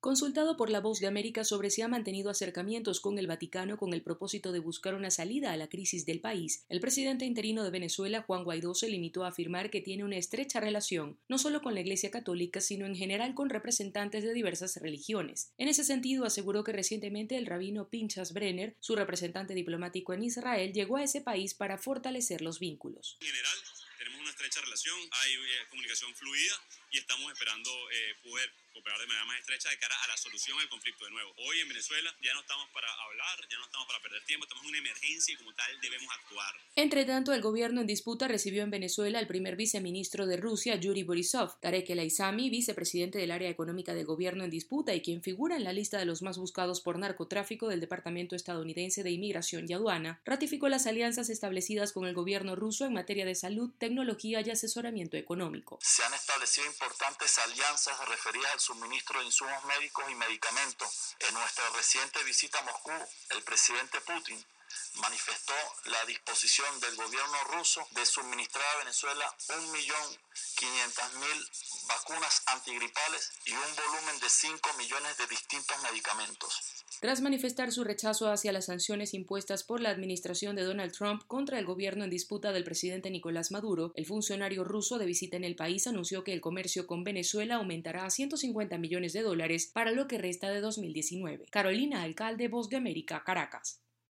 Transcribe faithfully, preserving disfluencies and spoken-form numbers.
Consultado por La Voz de América sobre si ha mantenido acercamientos con el Vaticano con el propósito de buscar una salida a la crisis del país, el presidente interino de Venezuela, Juan Guaidó, se limitó a afirmar que tiene una estrecha relación no solo con la Iglesia Católica, sino en general con representantes de diversas religiones. En ese sentido, aseguró que recientemente el rabino Pinchas Brenner, su representante diplomático en Israel, llegó a ese país para fortalecer los vínculos. En general, tenemos una estrecha relación, hay eh, comunicación fluida y estamos esperando eh, poder cooperar de manera más estrecha de cara a la solución al conflicto de nuevo. Hoy en Venezuela ya no estamos para hablar, ya no estamos para perder tiempo, estamos en una emergencia y como tal debemos actuar. Entre tanto, el gobierno en disputa recibió en Venezuela al primer viceministro de Rusia, Yuri Borisov, Tarek El Aissami, vicepresidente del área económica del gobierno en disputa y quien figura en la lista de los más buscados por narcotráfico del Departamento Estadounidense de Inmigración y Aduana, ratificó las alianzas establecidas con el gobierno ruso en materia de salud, tecnología y asesoramiento económico. Se han establecido importantes alianzas referidas al suministro de insumos médicos y medicamentos. En nuestra reciente visita a Moscú, el presidente Putin manifestó la disposición del gobierno ruso de suministrar a Venezuela un millón quinientas mil vacunas antigripales y un volumen de cinco millones de distintos medicamentos. Tras manifestar su rechazo hacia las sanciones impuestas por la administración de Donald Trump contra el gobierno en disputa del presidente Nicolás Maduro, el funcionario ruso de visita en el país anunció que el comercio con Venezuela aumentará a ciento cincuenta millones de dólares para lo que resta de dos mil diecinueve. Carolina Alcalde, Voz de América, Caracas.